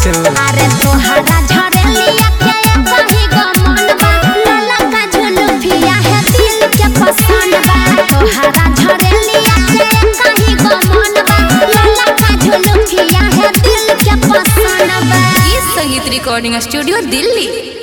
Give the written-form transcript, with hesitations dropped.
तू। अरे तोहरा झरेलिया के कहीं गमन बा लला का झुलुफिया है दिल के पसंद बा। तोहरा झरेलिया के कहीं गमन बा लला का झुलुफिया है दिल के पसंद बा। ये संगीत रिकॉर्डिंग स्टूडियो दिल्ली।